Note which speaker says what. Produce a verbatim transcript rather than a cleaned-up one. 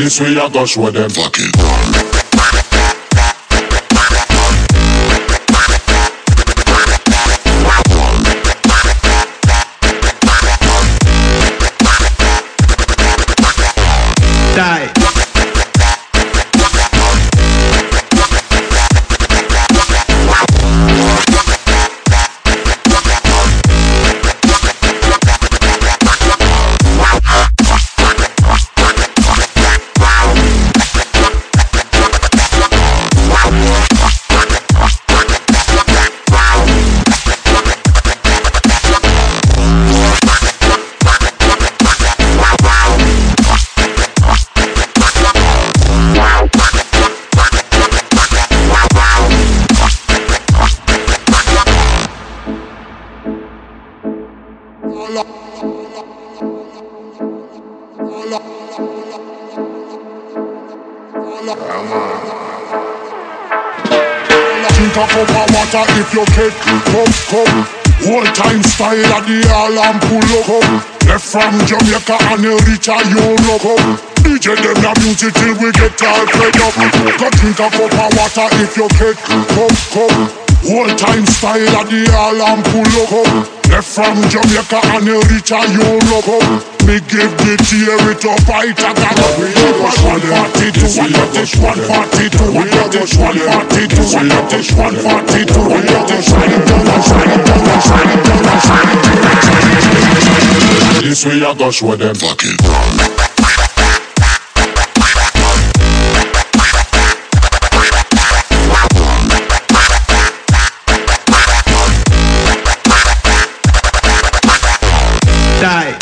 Speaker 1: This way I go show them. Fuck it.
Speaker 2: Die.
Speaker 1: Drink a cup of water if you get come, come. Whole time style of the alarm pull up, come. Left from Jamaica and you reach a Europe, come. D J them the music till we get all fed up. Go drink a cup of water if you get come, come. Whole time style of the alarm pull up, come. Left from Jamaica and you reach a Europe, come. Me give the tear it up, I take a one forty-two, I got this one forty-two, I got this one forty-two, I got this one forty-two, I got this shine it down, shine it down, shine it down, shine it down. This way I go show them. Fuck it.
Speaker 2: Die.